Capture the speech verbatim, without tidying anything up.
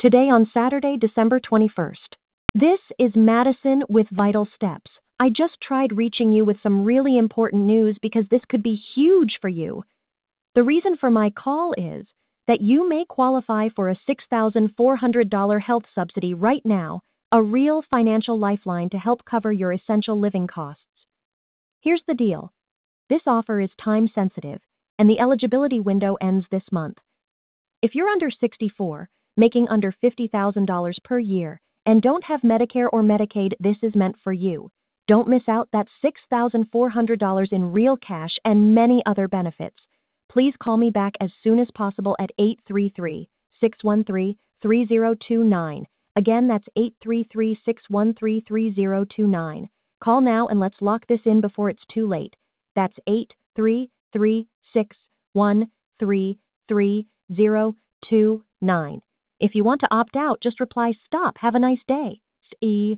today on Saturday, December twenty-first. This is Madison with Vital Steps. I just tried reaching you with some really important news because this could be huge for you. The reason for my call is that you may qualify for a six thousand four hundred dollars health subsidy right now, a real financial lifeline to help cover your essential living costs. Here's the deal. This offer is time sensitive, and the eligibility window ends this month. If you're under sixty-four, making under fifty thousand dollars per year, and don't have Medicare or Medicaid, this is meant for you. Don't miss out that six thousand four hundred dollars in real cash and many other benefits. Please call me back as soon as possible at eight three three, six one three, three zero two nine. Again, that's eight three three, six one three, three zero two nine. Call now and let's lock this in before it's too late. That's eight three three, six one three, three zero two nine. If you want to opt out, just reply, "Stop. Have a nice day." E